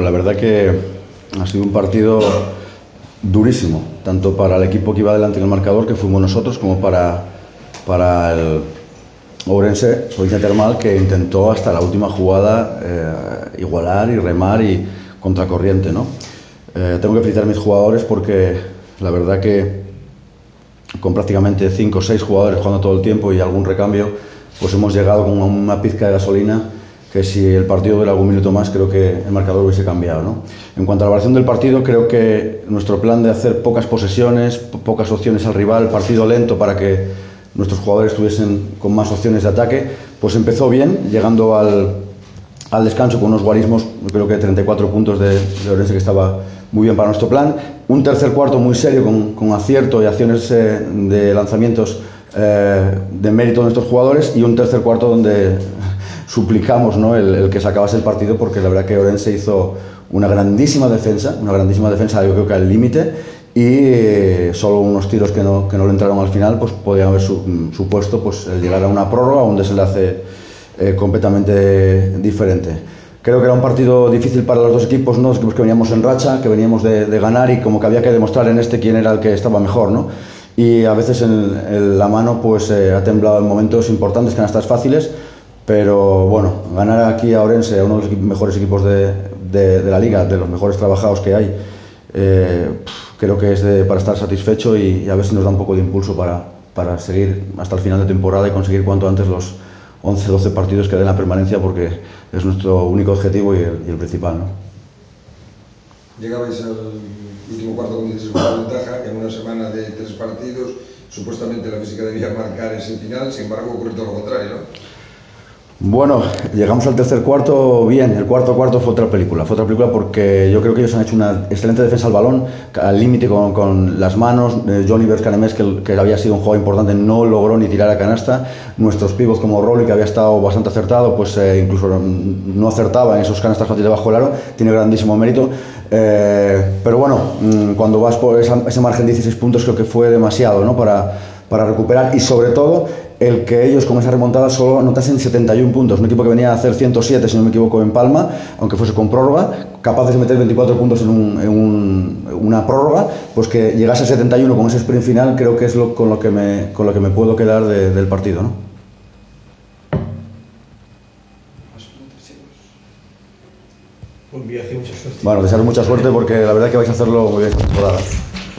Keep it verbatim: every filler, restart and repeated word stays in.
la verdad que ha sido un partido durísimo, tanto para el equipo que iba delante en el marcador, que fuimos nosotros, como para, para el Ourense, provincia termal, que intentó hasta la última jugada eh, igualar y remar y contracorriente, ¿no? Eh, tengo que felicitar a mis jugadores porque la verdad que con prácticamente cinco o seis jugadores jugando todo el tiempo y algún recambio, pues hemos llegado con una pizca de gasolina que si el partido dura algún minuto más creo que el marcador hubiese cambiado, ¿no? En cuanto a la valoración del partido, creo que nuestro plan de hacer pocas posesiones, pocas opciones al rival, partido lento para que nuestros jugadores estuviesen con más opciones de ataque, pues empezó bien, llegando al, al descanso con unos guarismos, creo que treinta y cuatro puntos de, de Ourense, que estaba muy bien para nuestro plan. Un tercer cuarto muy serio con, con acierto y acciones eh, de lanzamientos eh, de mérito de nuestros jugadores, y un tercer cuarto donde suplicamos, ¿no?, el, el que se acabase el partido, porque la verdad que Ourense hizo una grandísima defensa, una grandísima defensa, yo creo que al límite, y eh, solo unos tiros que no, que no le entraron al final pues podían haber su, supuesto pues, el llegar a una prórroga o un desenlace eh, completamente diferente. Creo que era un partido difícil para los dos equipos, ¿no? Los equipos que veníamos en racha, que veníamos de, de ganar, y como que había que demostrar en este quién era el que estaba mejor, ¿no? Y a veces en, en la mano pues eh, ha temblado en momentos importantes, canastas fáciles, pero bueno, ganar aquí a Ourense, a uno de los mejores equipos de, de, de la liga, de los mejores trabajados que hay, eh, creo que es de, para estar satisfecho, y, y a ver si nos da un poco de impulso para, para seguir hasta el final de temporada y conseguir cuanto antes los once doce partidos que den la permanencia, porque es nuestro único objetivo y el, y el principal, ¿no? Llegabais al último cuarto con dieciséis puntos de ventaja en una semana de tres partidos. Supuestamente la física debía marcar ese final, sin embargo ocurrió todo lo contrario, ¿no? Bueno, llegamos al tercer cuarto bien. El cuarto cuarto fue otra película, fue otra película porque yo creo que ellos han hecho una excelente defensa al balón, al límite con, con las manos. eh, Johnny Bercanemés, que, que había sido un jugador importante, no logró ni tirar a canasta. Nuestros pivots como Rolly, que había estado bastante acertado, pues eh, incluso no acertaba en esos canastas fáciles debajo del aro, tiene grandísimo mérito. Eh, pero bueno, cuando vas por esa, ese margen de dieciséis puntos creo que fue demasiado, ¿no?, para, para recuperar, y sobre todo el que ellos con esa remontada solo anotasen setenta y un puntos, un equipo que venía a hacer ciento siete, si no me equivoco, en Palma, aunque fuese con prórroga, capaces de meter veinticuatro puntos en, un, en un, una prórroga, pues que llegase a setenta y uno con ese sprint final, creo que es lo, con, lo que me, con lo que me puedo quedar de, del partido, ¿no? Buen viaje, mucha suerte. Bueno, desearos mucha suerte porque la verdad que vais a hacerlo muy bien esta temporada.